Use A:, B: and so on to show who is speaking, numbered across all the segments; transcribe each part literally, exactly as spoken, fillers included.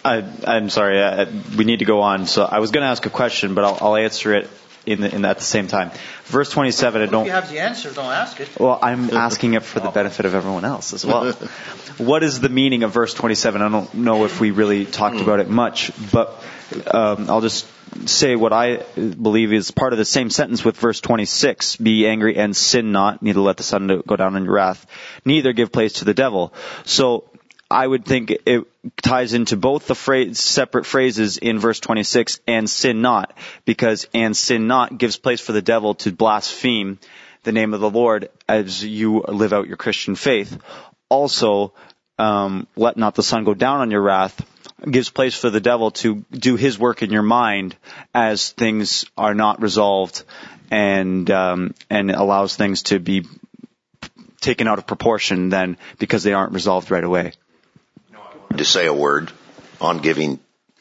A: I, I'm sorry. I, we need to go on. So I was going to ask a question, but I'll, I'll answer it in, the, in at the same time. Verse twenty-seven. I don't.
B: If you have the answer, don't ask it.
A: Well, I'm asking it for the benefit of everyone else as well. What is the meaning of verse twenty-seven? I don't know if we really talked about it much, but um, I'll just say what I believe is part of the same sentence with verse twenty-six. Be angry and sin not, neither let the sun go down in your wrath, neither give place to the devil. So I would think it ties into both the phrase, separate phrases in verse twenty-six and sin not, because and sin not gives place for the devil to blaspheme the name of the Lord as you live out your Christian faith. Also, um, let not the sun go down on your wrath gives place for the devil to do his work in your mind as things are not resolved, and um, and allows things to be taken out of proportion then because they aren't resolved right away.
C: To say a word on giving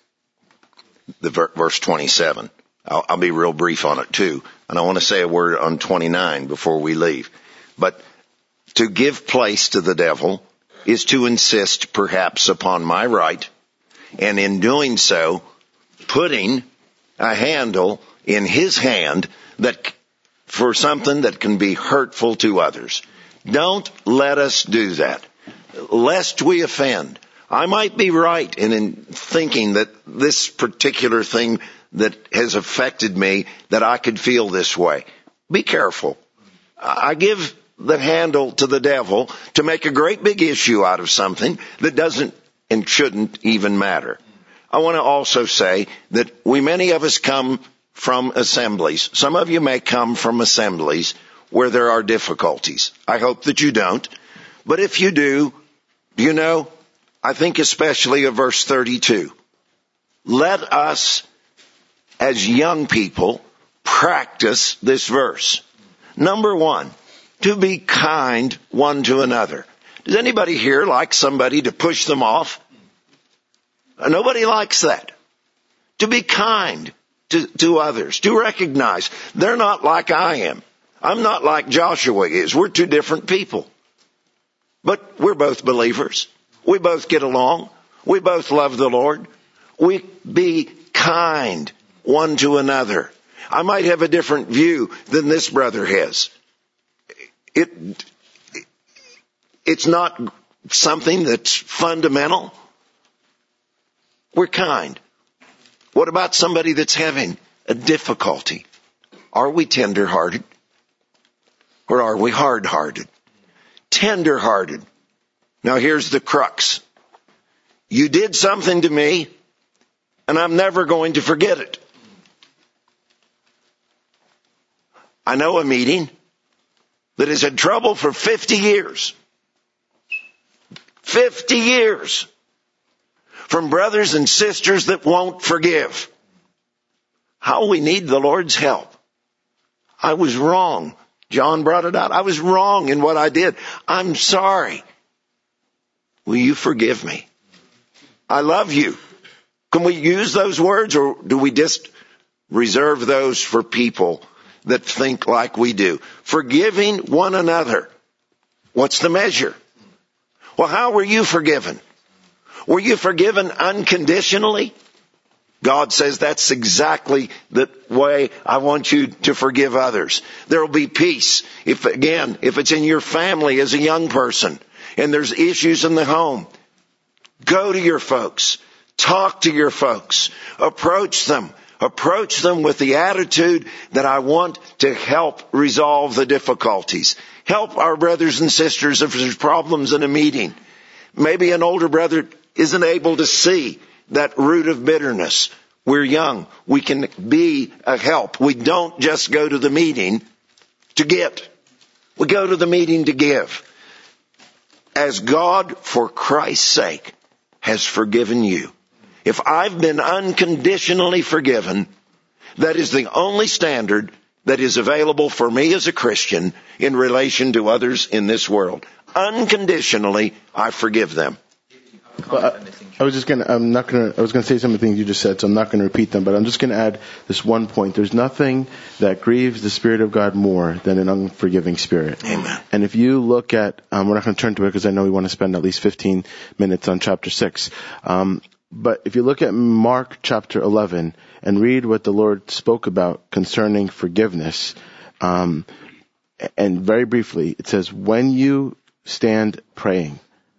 C: the ver- verse twenty-seven. I'll, I'll be real brief on it too. And I want to say a word on twenty-nine before we leave. But to give place to the devil is to insist perhaps upon my right, and in doing so, putting a handle in his hand that for something that can be hurtful to others. Don't let us do that, lest we offend. I might be right in, in thinking that this particular thing that has affected me, that I could feel this way. Be careful. I give the handle to the devil to make a great big issue out of something that doesn't and shouldn't even matter. I want to also say that we, many of us come from assemblies. Some of you may come from assemblies where there are difficulties. I hope that you don't. But if you do, you know, I think especially of verse thirty-two. Let us, as young people, practice this verse. Number one, to be kind one to another. Does anybody here like somebody to push them off? Nobody likes that. To be kind to, to others, to recognize they're not like I am. I'm not like Joshua is. We're two different people. But we're both believers. We both get along. We both love the Lord. We be kind one to another. I might have a different view than this brother has. It, it's not something that's fundamental. We're kind. What about somebody that's having a difficulty? Are we tender-hearted? Or are we hard-hearted? Tender-hearted. Now here's the crux. You did something to me, and I'm never going to forget it. I know a meeting that has had trouble for fifty years. fifty years. From brothers and sisters that won't forgive. How we need the Lord's help. I was wrong. John brought it out. I was wrong in what I did. I'm sorry. Will you forgive me? I love you. Can we use those words, or do we just reserve those for people that think like we do? Forgiving one another. What's the measure? Well, how were you forgiven? Were you forgiven unconditionally? God says that's exactly the way I want you to forgive others. There will be peace. If, again, if it's in your family as a young person and there's issues in the home, go to your folks. Talk to your folks. Approach them. Approach them with the attitude that I want to help resolve the difficulties. Help our brothers and sisters if there's problems in a meeting. Maybe an older brother isn't able to see that root of bitterness. We're young. We can be a help. We don't just go to the meeting to get. We go to the meeting to give. As God, for Christ's sake, has forgiven you. If I've been unconditionally forgiven, that is the only standard that is available for me as a Christian in relation to others in this world. Unconditionally, I forgive them.
D: Well, I, I was just gonna. I'm not gonna. I was gonna say some of the things you just said, so I'm not gonna repeat them. But I'm just gonna add this one point. There's nothing that grieves the Spirit of God more than an unforgiving spirit.
C: Amen.
D: And if you look at, um, we're not gonna turn to it because I know we want to spend at least fifteen minutes on chapter six. Um, But if you look at Mark chapter eleven and read what the Lord spoke about concerning forgiveness, um, and very briefly, it says, when you stand praying,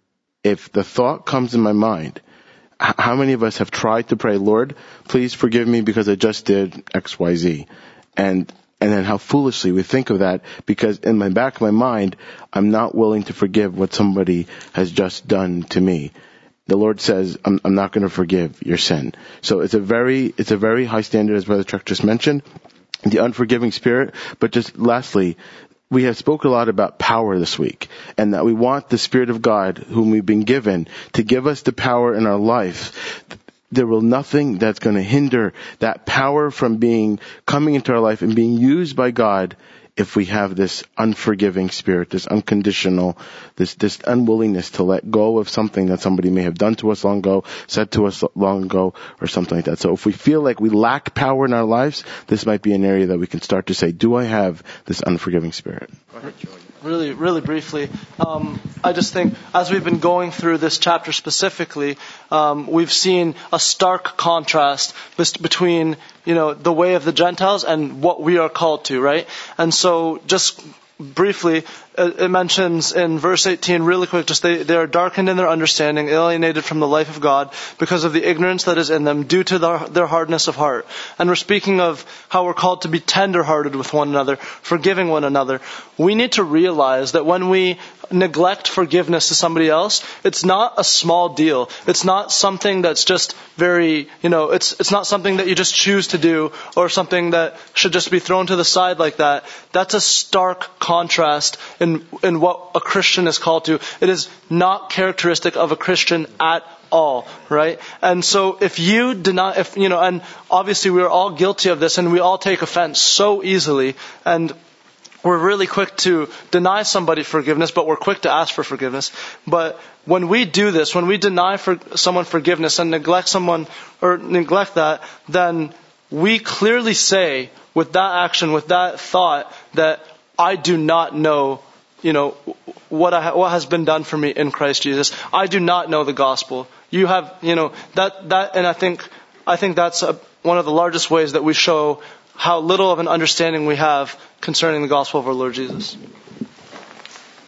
D: if the thought comes in my mind, h- how many of us have tried to pray, Lord, please forgive me because I just did X, Y, Z? And And then how foolishly we think of that, because in my back of my mind, I'm not willing to forgive what somebody has just done to me. The Lord says, I'm, I'm not going to forgive your sin. So it's a very, it's a very high standard, as Brother Chuck just mentioned, the unforgiving spirit. But just lastly, we have spoken a lot about power this week, and that we want the Spirit of God, whom we've been given, to give us the power in our life. There will nothing that's going to hinder that power from being, coming into our life and being used by God if we have this unforgiving spirit, this unconditional, this, this unwillingness to let go of something that somebody may have done to us long ago, said to us long ago, or something like that. So if we feel like we lack power in our lives, this might be an area that we can start to say, do I have this unforgiving spirit?
B: Go ahead, Joey. Really, really briefly, um, I just think as we've been going through this chapter specifically, um, we've seen a stark contrast between, you know, the way of the Gentiles and what we are called to, right? And so, just briefly, it mentions in verse eighteen, really quick, just they, they are darkened in their understanding, alienated from the life of God because of the ignorance that is in them due to their, their hardness of heart. And we're speaking of how we're called to be tender-hearted with one another, forgiving one another. We need to realize that when we neglect forgiveness to somebody else, it's not a small deal. It's not something that's just very, you know, it's it's not something that you just choose to do or something that should just be thrown to the side like that. That's a stark contrast in in what a Christian is called to. It is not characteristic of a Christian at all, right? And so if you deny, if you know, and obviously we are all guilty of this, and we all take offense so easily, and we're really quick to deny somebody forgiveness, but we're quick to ask for forgiveness. But when we do this, when we deny for someone forgiveness and neglect someone or neglect that, then we clearly say with that action, with that thought, that I do not know, you know, what I, what has been done for me in Christ Jesus. I do not know the gospel. You have, you know, that that, and I think I think that's a, one of the largest ways that we show how little of an understanding we have concerning the gospel of our Lord Jesus.